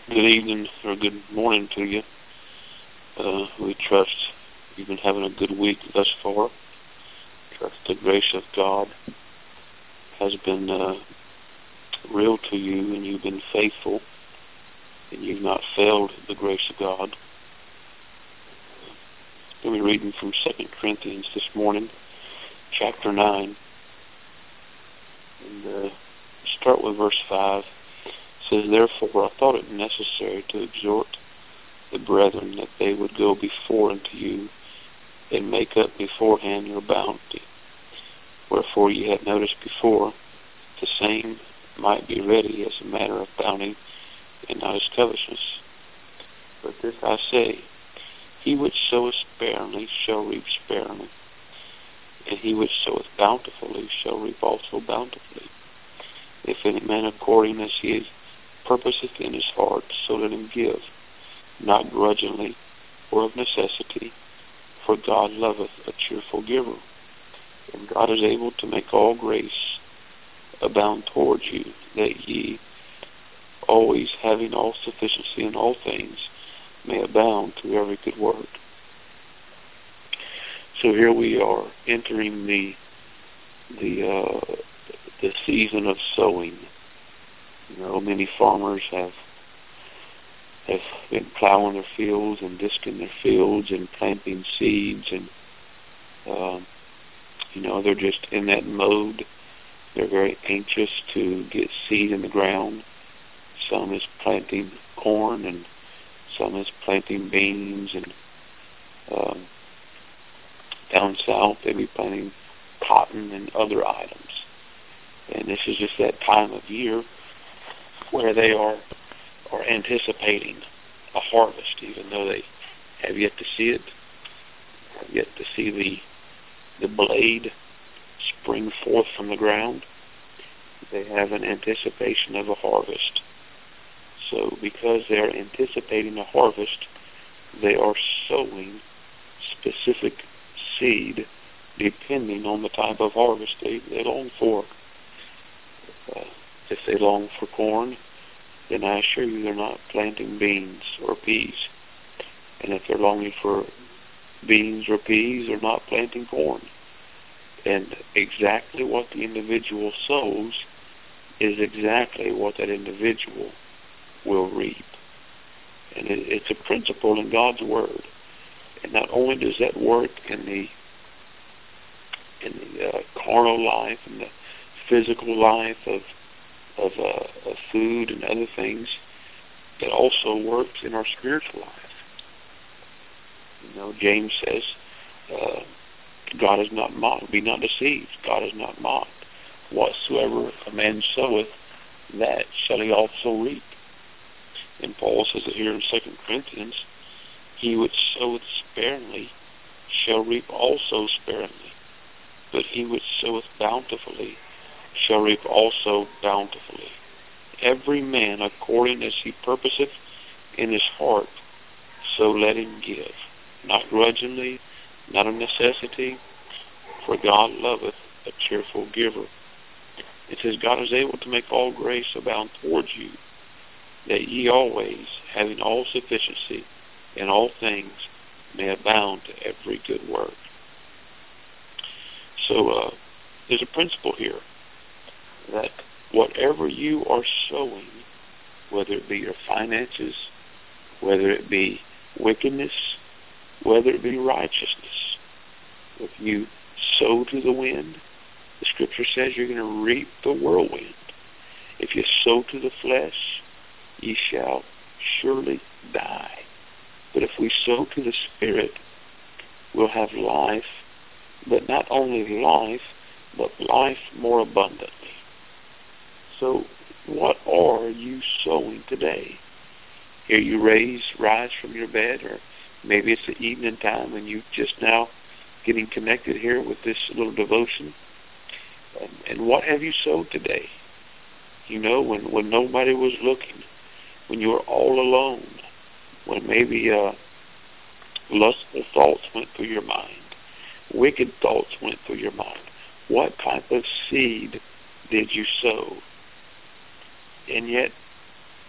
Good evening or good morning to you. We trust you've been having a good week thus far. Trust the grace of God has been real to you, and you've been faithful, and you've not failed the grace of God. We'll be reading from 2 Corinthians this morning, chapter 9, and start with verse 5. It says, "Therefore I thought it necessary to exhort the brethren that they would go before unto you, and make up beforehand your bounty. Wherefore ye had noticed before, the same might be ready as a matter of bounty, and not as covetousness. But this I say, he which soweth sparingly shall reap sparingly, and he which soweth bountifully shall reap also bountifully. If any man according as he purposeth in his heart, so let him give, not grudgingly or of necessity, for God loveth a cheerful giver. And God is able to make all grace abound towards you, that ye, always having all sufficiency in all things, may abound to every good work." So here we are entering the season of sowing. Many farmers have been plowing their fields and disking their fields and planting seeds, and they're just in that mode. They're very anxious to get seed in the ground. Some is planting corn, and some is planting beans, and down south they be planting cotton and other items. And this is just that time of year where they are anticipating a harvest, even though they have yet to see it, have yet to see the blade spring forth from the ground. They have an anticipation of a harvest. So because they are anticipating a harvest, they are sowing specific seed depending on the type of harvest they long for. If they long for corn, then I assure you they're not planting beans or peas. And if they're longing for beans or peas, they're not planting corn. And exactly what the individual sows is exactly what that individual will reap. And it's a principle in God's Word. And not only does that work in the carnal life and the physical life of food and other things, it also works in our spiritual life. James says, God is not mocked. Be not deceived. God is not mocked. Whatsoever a man soweth, that shall he also reap. And Paul says it here in 2 Corinthians, he which soweth sparingly shall reap also sparingly, but he which soweth bountifully shall reap also bountifully. Every man according as he purposeth in his heart, so let him give, not grudgingly, not of necessity, for God loveth a cheerful giver. It says, God is able to make all grace abound towards you, that ye always, having all sufficiency in all things, may abound to every good work. So there's a principle here that whatever you are sowing, whether it be your finances, whether it be wickedness, whether it be righteousness, if you sow to the wind, the scripture says you're going to reap the whirlwind. If you sow to the flesh, ye shall surely die. But if we sow to the Spirit, we'll have life, but not only life, but life more abundantly. So what are you sowing today? Here you rise from your bed, or maybe it's the evening time and you just now getting connected here with this little devotion. And what have you sowed today? When nobody was looking, when you were all alone, when maybe lustful thoughts went through your mind, wicked thoughts went through your mind. What type of seed did you sow? And yet,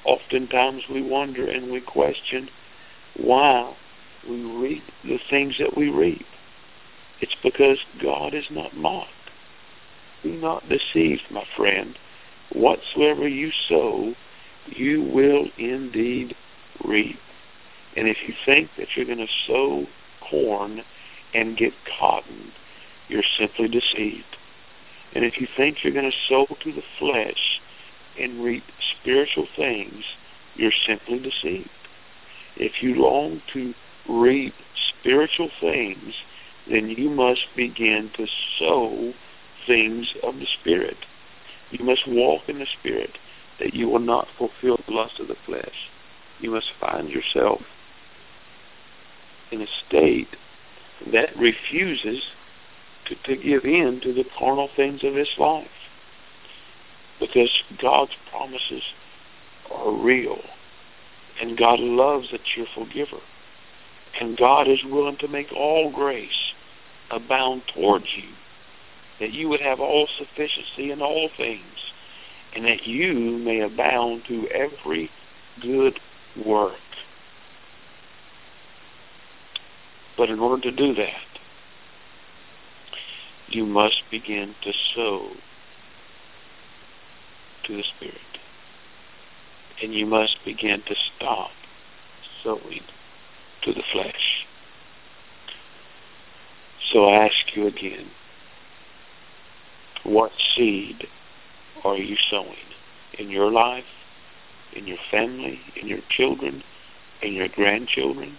Oftentimes we wonder and we question why we reap the things that we reap. It's because God is not mocked. Be not deceived, my friend. Whatsoever you sow, you will indeed reap. And if you think that you're going to sow corn and get cotton, you're simply deceived. And if you think you're going to sow to the flesh and reap spiritual things, you're simply deceived. If you long to reap spiritual things, then you must begin to sow things of the Spirit. You must walk in the Spirit, that you will not fulfill the lust of the flesh. You must find yourself in a state that refuses to give in to the carnal things of this life. Because God's promises are real. And God loves a cheerful giver. And God is willing to make all grace abound towards you, that you would have all sufficiency in all things, and that you may abound to every good work. But in order to do that, you must begin to sow to the Spirit. And you must begin to stop sowing to the flesh. So I ask you again, what seed are you sowing in your life, in your family, in your children, in your grandchildren?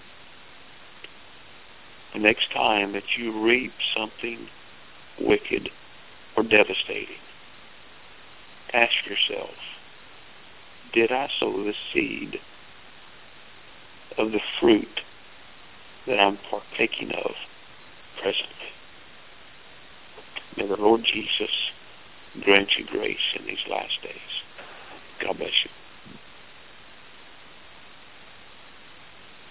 The next time that you reap something wicked or devastating, ask yourself, did I sow the seed of the fruit that I'm partaking of presently? May the Lord Jesus grant you grace in these last days. God bless you.